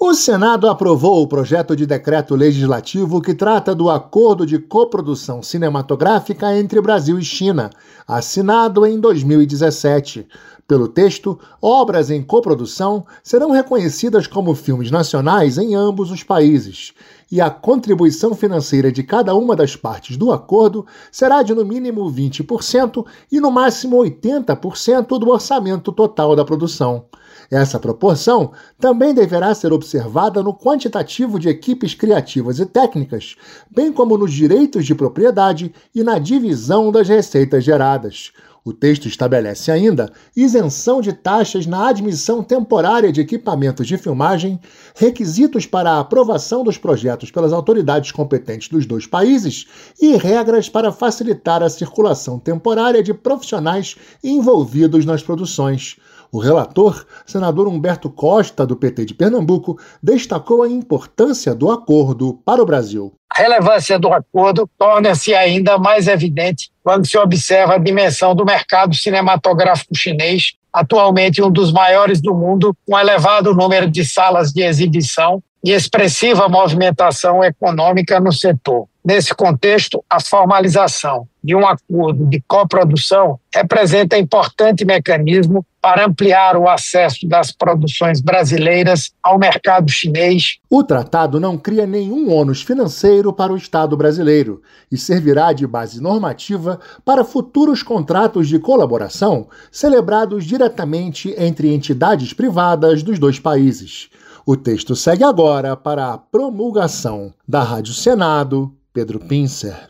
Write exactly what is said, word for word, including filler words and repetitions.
O Senado aprovou o projeto de decreto legislativo que trata do Acordo de Coprodução Cinematográfica entre Brasil e China, assinado em dois mil e dezessete. Pelo texto, obras em coprodução serão reconhecidas como filmes nacionais em ambos os países, e a contribuição financeira de cada uma das partes do acordo será de no mínimo vinte por cento e no máximo oitenta por cento do orçamento total da produção. Essa proporção também deverá ser observada no quantitativo de equipes criativas e técnicas, bem como nos direitos de propriedade e na divisão das receitas geradas. O texto estabelece ainda isenção de taxas na admissão temporária de equipamentos de filmagem, requisitos para a aprovação dos projetos pelas autoridades competentes dos dois países e regras para facilitar a circulação temporária de profissionais envolvidos nas produções. O relator, senador Humberto Costa, do P T de Pernambuco, destacou a importância do acordo para o Brasil. A relevância do acordo torna-se ainda mais evidente quando se observa a dimensão do mercado cinematográfico chinês, atualmente um dos maiores do mundo, com elevado número de salas de exibição e expressiva movimentação econômica no setor. Nesse contexto, a formalização de um acordo de coprodução representa importante mecanismo para ampliar o acesso das produções brasileiras ao mercado chinês. O tratado não cria nenhum ônus financeiro para o Estado brasileiro e servirá de base normativa para futuros contratos de colaboração celebrados diretamente entre entidades privadas dos dois países. O texto segue agora para a promulgação. Da Rádio Senado, Pedro Pincer.